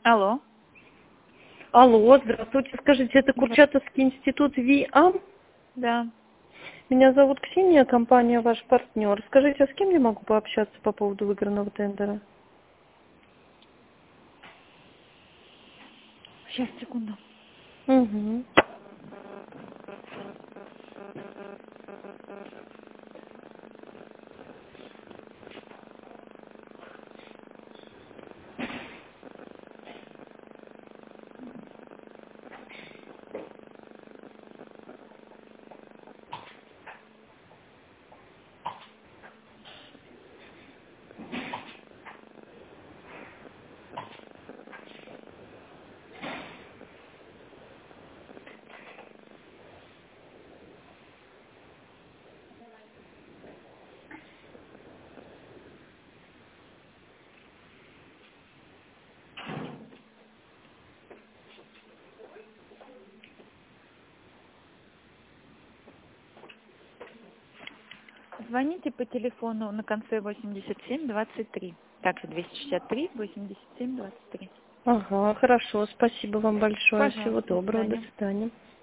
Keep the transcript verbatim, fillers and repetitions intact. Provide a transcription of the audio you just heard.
Алло. Алло, здравствуйте. Скажите, это Да. Курчатовский институт ВИАМ? Да. Меня зовут Ксения, компания ваш партнер. Скажите, а с кем я могу пообщаться по поводу выигранного тендера? Сейчас, секунду. Угу. Звоните по телефону на конце восемьдесят семь двадцать три. Также двести шестьдесят три восемьдесят семь двадцать три. Ага, хорошо. Спасибо вам большое. Всего Пожалуйста, до доброго. До свидания. свидания.